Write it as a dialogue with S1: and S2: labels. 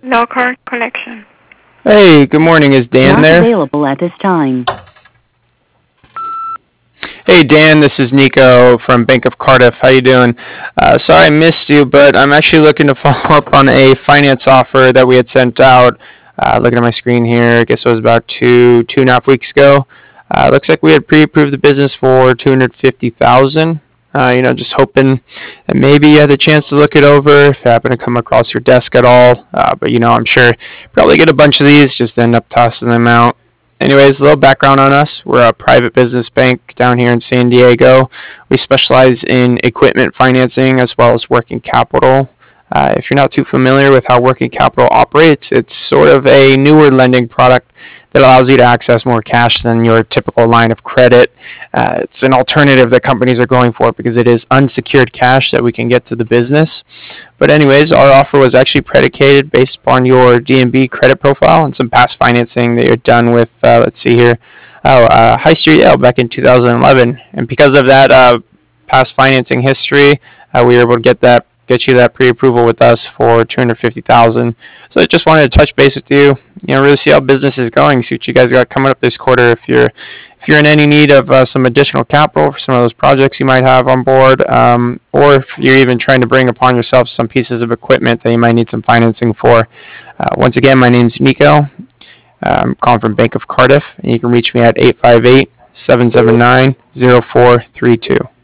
S1: No card collection.
S2: Hey, good morning. Is Dan
S3: Not
S2: there?
S3: available at this time.
S2: Hey, Dan. This is Nico from Bank of Cardiff. How you doing? Sorry I missed you, but I'm actually looking to follow up on a finance offer that we had sent out. Looking at my screen here, I guess it was about two and a half weeks ago. Looks like we had pre-approved the business for 250,000. Just hoping that maybe you had the chance to look it over if it happened to come across your desk at all. But I'm sure probably get a bunch of these, just end up tossing them out. Anyways, a little background on us. We're a private business bank down here in San Diego. We specialize in equipment financing as well as working capital. If you're not too familiar with how working capital operates, it's sort of a newer lending product that allows you to access more cash than your typical line of credit. It's an alternative that companies are going for because it is unsecured cash that we can get to the business. But anyways, our offer was actually predicated based upon your DNB credit profile and some past financing that you're done with, let's see here, High Street Yale back in 2011. And because of that past financing history, we were able to get you that pre-approval with us for 250,000. So I just wanted to touch base with you, really see how business is going, see what you guys got coming up this quarter. If you're in any need of some additional capital for some of those projects you might have on board, or if you're even trying to bring upon yourself some pieces of equipment that you might need some financing for. Once again, my name's Nico. I'm calling from Bank of Cardiff, and you can reach me at 858-779-0432.